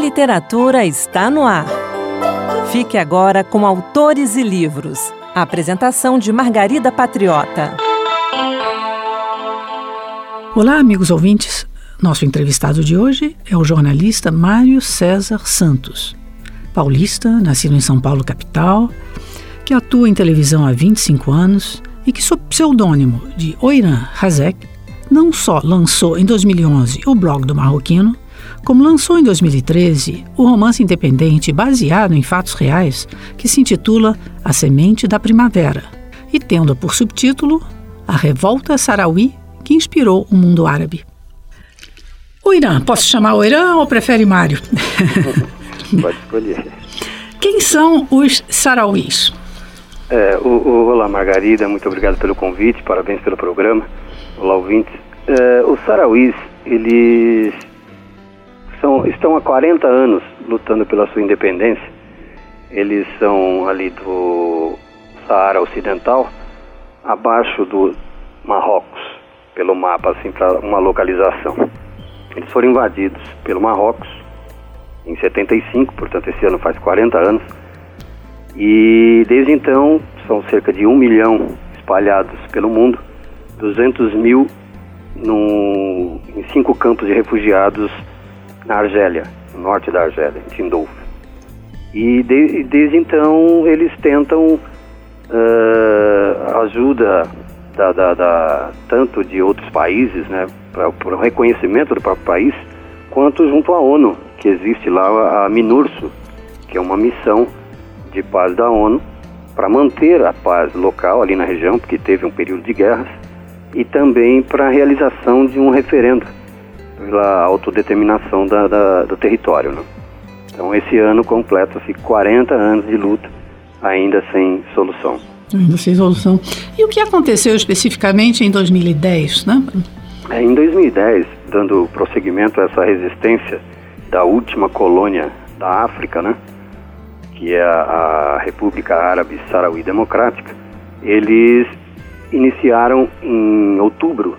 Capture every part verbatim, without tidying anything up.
literatura está no ar. Fique agora com Autores e Livros. A apresentação de Margarida Patriota. Olá, amigos ouvintes. Nosso entrevistado de hoje é o jornalista Mário César Santos, paulista, nascido em São Paulo, capital, que atua em televisão há vinte e cinco anos e que, sob pseudônimo de Oiran Hazek, não só lançou em dois mil e onze o blog do Marroquino, como lançou em dois mil e treze o romance independente baseado em fatos reais que se intitula A Semente da Primavera e tendo por subtítulo A Revolta Saharaui que inspirou o mundo árabe. Oiran, posso chamar Oiran ou prefere Mário? Pode escolher. Quem são os Sahrauís? É, o, o, olá, Margarida, muito obrigado pelo convite, parabéns pelo programa. Olá, ouvintes. É, os Sahrauís, eles são, estão há quarenta anos lutando pela sua independência. Eles são ali do Saara Ocidental, abaixo do Marrocos, pelo mapa, assim, para uma localização. Eles foram invadidos pelo Marrocos em setenta e cinco, portanto esse ano faz quarenta anos, e desde então são cerca de um milhão espalhados pelo mundo, duzentos mil no, em cinco campos de refugiados na Argélia, no norte da Argélia, em Tindouf. E de, desde então eles tentam uh, ajuda da, da, da, tanto de outros países, né, para o reconhecimento do próprio país, quanto junto à ONU, que existe lá a MINURSO, que é uma missão de paz da ONU para manter a paz local ali na região, porque teve um período de guerras, e também para a realização de um referendo pela autodeterminação da, da, do território, né? Então esse ano completa-se quarenta anos de luta, ainda sem solução. Ainda sem solução. E o que aconteceu especificamente em dois mil e dez, né? É, em dois mil e dez, dando prosseguimento a essa resistência da última colônia da África, né, que é a, a República Árabe Saharaui Democrática, eles iniciaram em outubro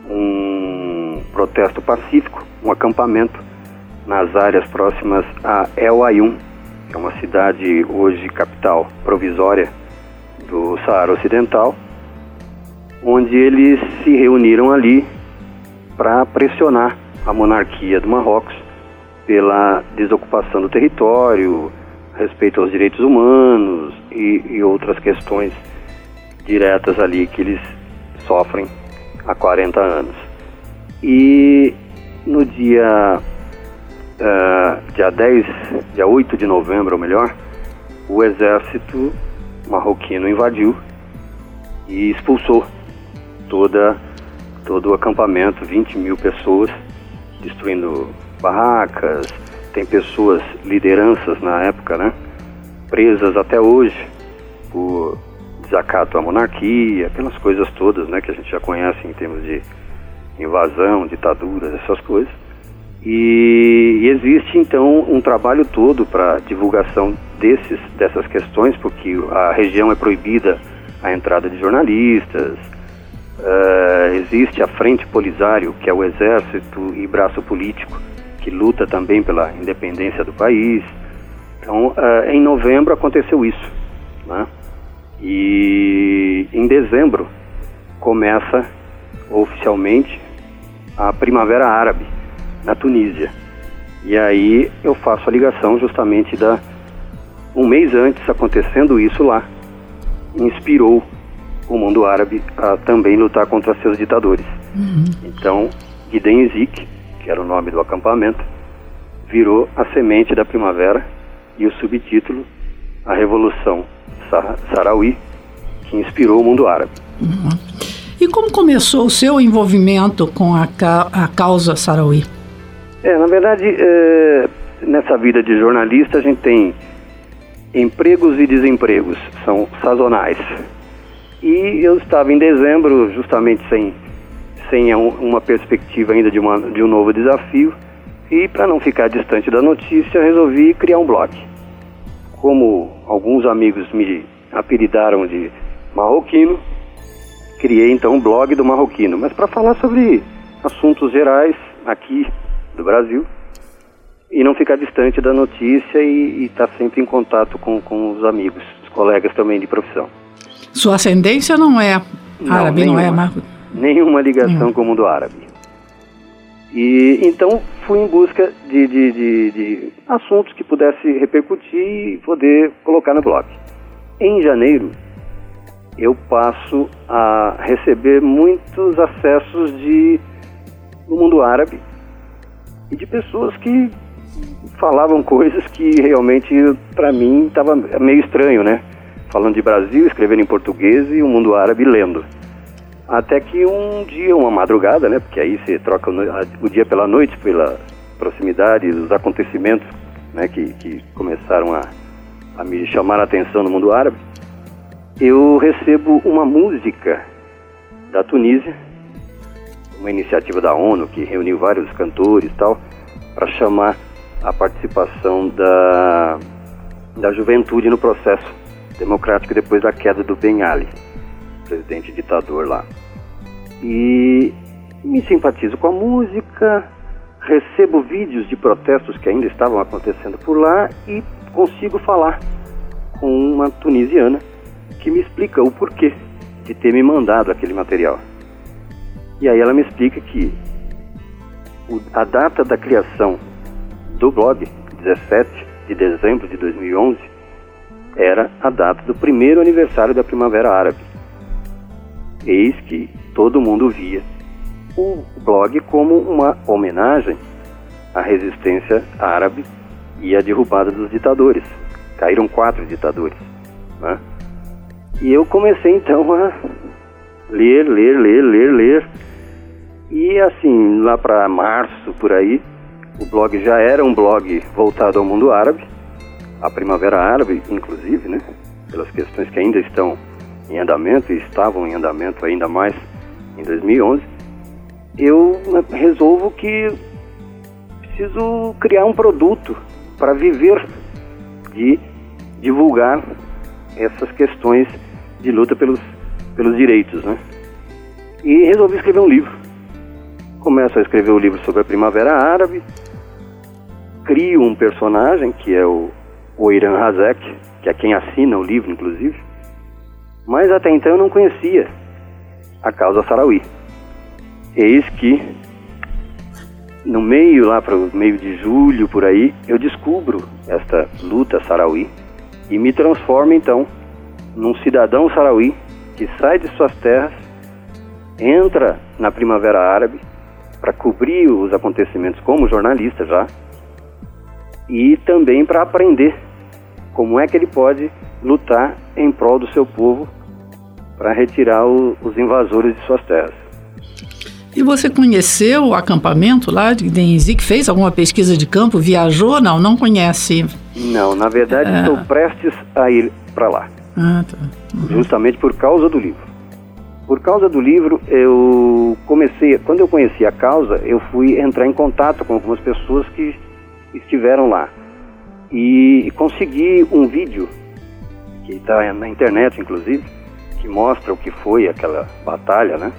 um protesto pacífico, um acampamento nas áreas próximas a El Aaiún, que é uma cidade hoje capital provisória do Saara Ocidental, onde eles se reuniram ali para pressionar a monarquia do Marrocos pela desocupação do território, respeito aos direitos humanos e, e outras questões diretas ali que eles sofrem há quarenta anos. E no dia, uh, dia dez, dia oito de novembro, ou melhor, o exército marroquino invadiu e expulsou toda, todo o acampamento, vinte mil pessoas, destruindo barracas. Tem pessoas, lideranças na época, né, presas até hoje por desacato à monarquia, aquelas coisas todas, né, que a gente já conhece em termos de invasão, ditaduras, essas coisas. E, e existe então um trabalho todo para divulgação desses, dessas questões, porque a região é proibida a entrada de jornalistas. Uh, existe a Frente Polisário, que é o exército e braço político, que luta também pela independência do país. Então, uh, em novembro aconteceu isso, né? E em dezembro começa oficialmente a Primavera Árabe na Tunísia. E aí eu faço a ligação justamente da... Um mês antes, acontecendo isso lá, inspirou o mundo árabe a também lutar contra seus ditadores. Uhum. Então, Giden Zik, que era o nome do acampamento, virou a semente da primavera e o subtítulo A Revolução Saharaui, que inspirou o mundo árabe. Uhum. E como começou o seu envolvimento com a, ca- a causa Saharaui? É, na verdade, é, nessa vida de jornalista a gente tem empregos e desempregos, são sazonais. E eu estava em dezembro, justamente sem, sem uma perspectiva ainda de, uma, de um novo desafio, e para não ficar distante da notícia, resolvi criar um blog. Como alguns amigos me apelidaram de Marroquino, criei então um blog do Marroquino, mas para falar sobre assuntos gerais aqui do Brasil. e não ficar distante da notícia e estar tá sempre em contato com, com os amigos, os colegas também de profissão. Sua ascendência não é árabe, não, não é? Mar... Nenhuma ligação nenhuma. Com o mundo árabe. E então fui em busca de, de, de, de assuntos que pudesse repercutir e poder colocar no blog. Em janeiro, eu passo a receber muitos acessos de, do mundo árabe e de pessoas que falavam coisas que realmente, para mim, estava meio estranho, né? Falando de Brasil, escrevendo em português e o mundo árabe lendo. Até que um dia, uma madrugada, né? Porque aí você troca o dia pela noite, pela proximidade dos acontecimentos, né? Que, que começaram a, a me chamar a atenção no mundo árabe. Eu recebo uma música da Tunísia, uma iniciativa da ONU que reuniu vários cantores e tal, para chamar a participação da, da juventude no processo democrático depois da queda do Ben Ali, presidente ditador lá. E me simpatizo com a música, recebo vídeos de protestos que ainda estavam acontecendo por lá e consigo falar com uma tunisiana que me explica o porquê de ter me mandado aquele material. E aí ela me explica que o, a data da criação do blog, dezessete de dezembro de dois mil e onze, era a data do primeiro aniversário da Primavera Árabe. Eis que todo mundo via o blog como uma homenagem à resistência árabe e à derrubada dos ditadores. Caíram quatro ditadores, né? E eu comecei então a ler, ler, ler, ler, ler. E assim, lá para março, por aí, o blog já era um blog voltado ao mundo árabe, a Primavera Árabe, inclusive, né? Pelas questões que ainda estão em andamento e estavam em andamento ainda mais em dois mil e onze, eu resolvo que preciso criar um produto para viver de divulgar essas questões de luta pelos, pelos direitos, né? E resolvi escrever um livro. Começo a escrever o livro sobre a Primavera Árabe, crio um personagem que é o, o Iran Hazek, que é quem assina o livro, inclusive, mas até então eu não conhecia a causa Sahrawi. Eis que, no meio, lá para o meio de julho, por aí, eu descubro esta luta Sahrawi e me transformo, então, num cidadão Sahrawi que sai de suas terras, entra na Primavera Árabe para cobrir os acontecimentos como jornalista já, e também para aprender como é que ele pode lutar em prol do seu povo para retirar o, os invasores de suas terras. E você conheceu o acampamento lá de Denzik? Fez alguma pesquisa de campo? Viajou? Não, não conhece. Não, na verdade é... estou prestes a ir para lá. Ah, tá. Uhum. Justamente por causa do livro. Por causa do livro, eu comecei, quando eu conheci a causa, eu fui entrar em contato com algumas pessoas que estiveram lá. E consegui um vídeo, que está na internet, inclusive, que mostra o que foi aquela batalha, né?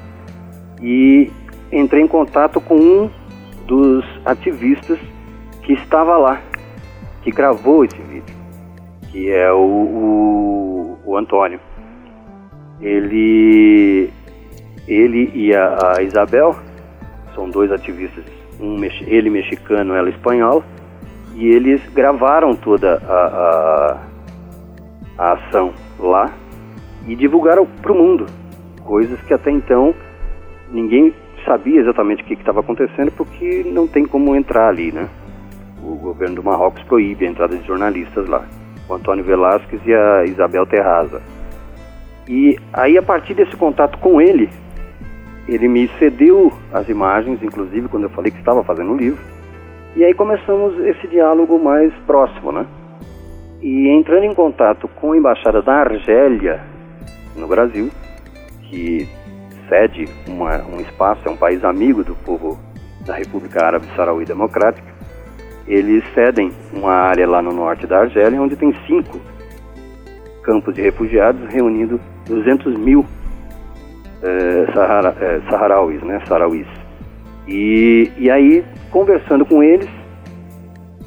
E entrei em contato com um dos ativistas que estava lá, que gravou esse vídeo, que é o, o, o Antônio. Ele, ele e a, a Isabel são dois ativistas, um, ele mexicano, ela espanhola, e eles gravaram toda a, a, a ação lá e divulgaram para o mundo, coisas que até então ninguém sabia exatamente o que estava acontecendo, porque não tem como entrar ali, né? O governo do Marrocos proíbe a entrada de jornalistas lá, o Antônio Velasquez e a Isabel Terraza. E aí, a partir desse contato com ele, ele me cedeu as imagens, inclusive quando eu falei que estava fazendo um livro, e aí começamos esse diálogo mais próximo, né? E entrando em contato com a Embaixada da Argélia no Brasil, que cede uma, um espaço, é um país amigo do povo da República Árabe Sahrawi Democrática, eles cedem uma área lá no norte da Argélia, onde tem cinco campos de refugiados, reunindo duzentos mil eh, Sahara, eh, Saharauis, né, Sahrauis. E, e aí, conversando com eles,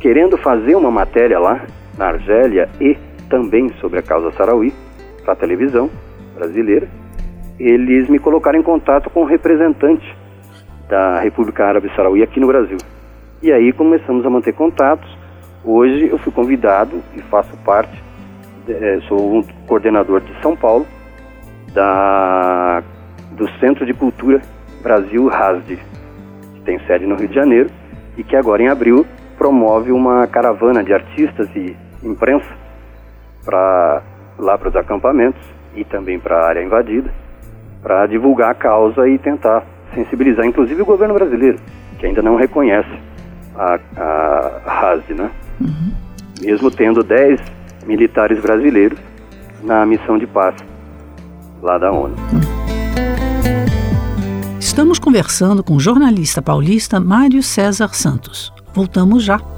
querendo fazer uma matéria lá na Argélia e também sobre a causa Sahraoui para a televisão brasileira, eles me colocaram em contato com o representante da República Árabe Sahraoui aqui no Brasil. E aí começamos a manter contatos. Hoje eu fui convidado e faço parte, é, sou um coordenador de São Paulo, da, do Centro de Cultura Brasil Hasdi, que tem sede no Rio de Janeiro, e que agora em abril promove uma caravana de artistas e imprensa para lá para os acampamentos e também para a área invadida, para divulgar a causa e tentar sensibilizar, inclusive o governo brasileiro, que ainda não reconhece a, a Hasdi, né? Uhum. Mesmo tendo dez militares brasileiros na missão de paz lá da ONU. Estamos conversando com o jornalista paulista Mário César Santos. Voltamos já.